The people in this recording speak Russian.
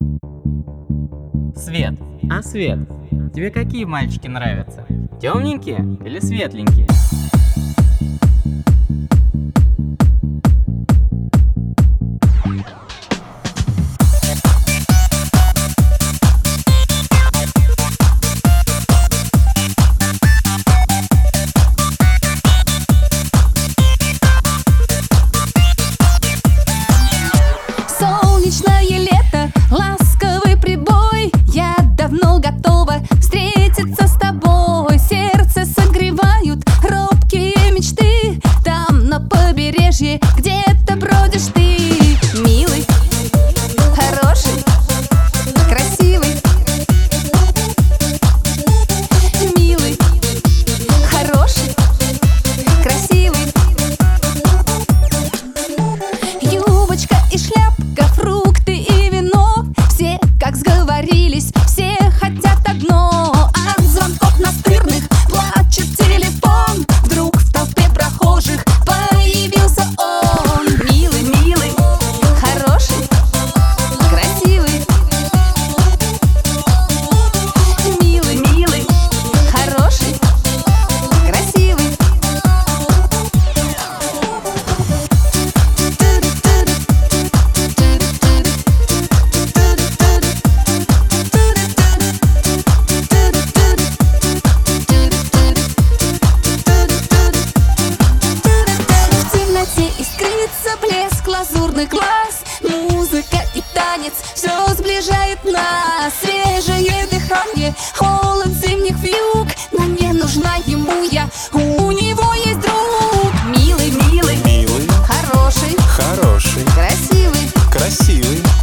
Свет. Свет, тебе какие мальчики нравятся? Темненькие или светленькие? Солнечное лето, ласковый прибой. Я давно готова встретиться с тобой. Сердце согревают робкие мечты. Там на побережье где-то бродишь ты. Милый, хороший, красивый. Милый, хороший, красивый. Юбочка и шляпка, фрукты и вино. Все как сговорились, все хотят одно. От звонков настырных плачет телефон. Вдруг в толпе прохожих появился он. Милый, милый, хороший, красивый. Милый, милый, хороший, красивый. В темноте искрится блеск лазурных глаз. Музыка и танец, все сближает нас. Свежее дыхание, холод зимних вьюг. Но не нужна ему я, у него есть друг. Милый, милый, Милый, хороший, хороший, красивый. красивый.